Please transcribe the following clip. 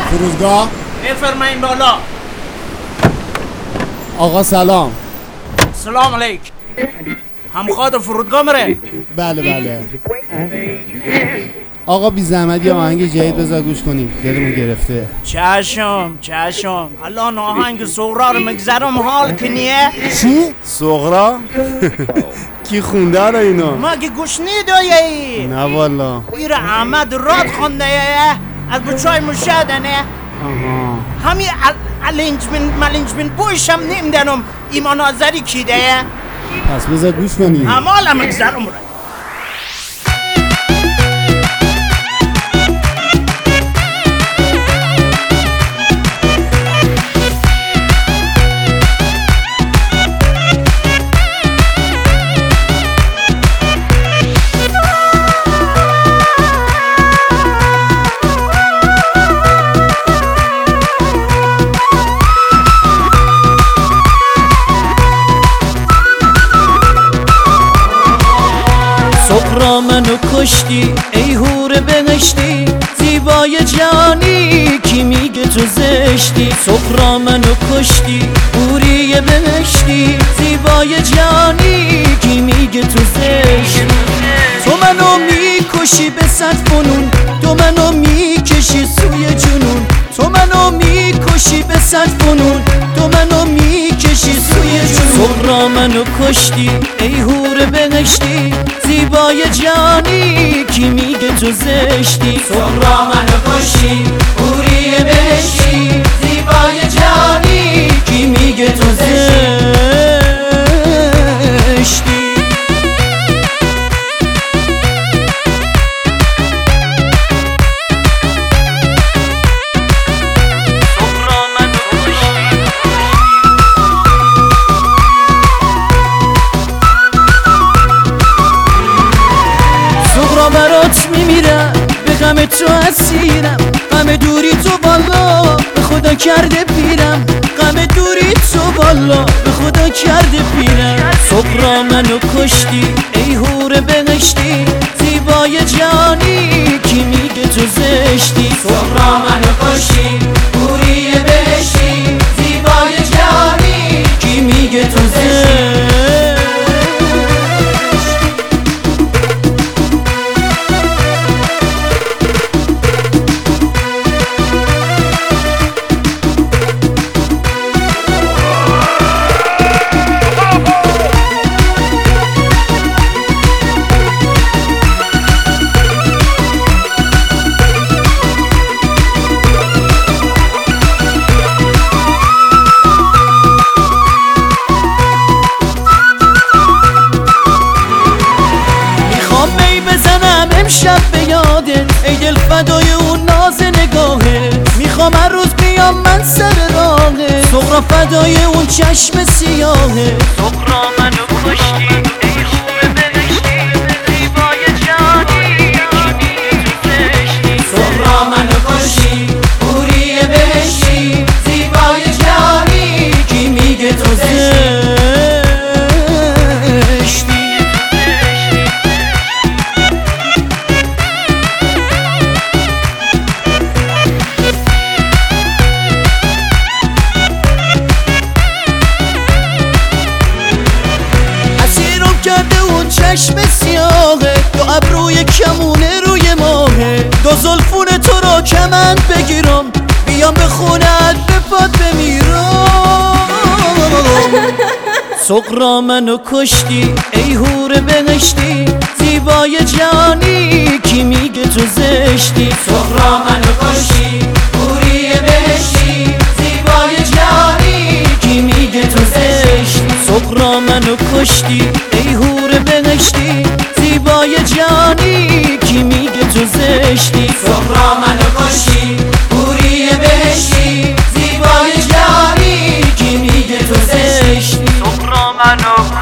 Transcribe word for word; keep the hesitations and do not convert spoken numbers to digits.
فرودگاه؟ بفرمایین بالا. آقا سلام. سلام علیک. همخواد فرودگاه مره؟ بله بله. آقا بی زحمت یه آهنگ جدید بذار گوش کنیم، دلمون گرفته. چشم چشم. الان آهنگ سغرا رو مگذرم حال کنیه. چی؟ سغرا؟ کی خونده رو اینو؟ مگه گوش نیدایی؟ نه والا. ایر احمد راد خونده از بچای مشهدنه. آها. همی علنج من ملنج من بویشم نمیدنم ایمان آذری کیده. پس بذار گوش کنیم. همالا مگذرم رو. سغرا منو کشتی ای هور بهشتی، زیبای جانی کی میگه تو زشتی. سغرا منو کشتی هوری بهشتی، زیبای جانی کی میگه تو زشتی. تو منو میکشی به صد فنون، تو منو میکشی سوی جنون. تو منو میکشی به صد فنون، تو منو میکشی سوی جنون. سغرا منو کشتی ای هور بهشتی، زیبای جانی کی میگه تو زشتی. سغرا منو کشتی هوری بهشتی، زیبای جانی کی میگه تو زشتی. برات میمیرم، به غم تو اسیرم، غم دوری تو بالا به خدا کرده پیرم. غم دوری تو بالا به خدا کرده پیرم. سغرا منو کشتی ای هور بهشتی، زیبای جانی کی میگه تو زشتی. سغرا منو کشتی هوری بهشتی، زیبای جانی کی میگه تو زشتی. امشب به یاده ای دل فدای اون ناز نگاهه. میخوام هر روز بیام من سر راهه، سغرا فدای اون چشم سیاهه. سغرا منو کشتی ای خوب بهشتی، زیبای جانی کی میگه تو زشتی. سغرا منو کشتی هوری بهشتی، زیبای جانی کی میگه تو زشتی. چشم سیاهه، دو ابروی کمونه روی ماهه. دو زلفون تو را کمند بگیرم، بیام به خونت به پات بمیرم. سغرا منو کشتی ای هور بهشتی، زیبای جانی کی میگه تو زشتی. سغرا منو کشتی هوری بهشتی، زیبای جانی کی میگه تو زشتی. سغرا منو کشتی ای هور بهشتی، زیبای جانی کی میگه تو زشتی. سغرا منو کشتی هوری بهشتی، زیبای جانی کی میگه تو زشتی. سغرا منو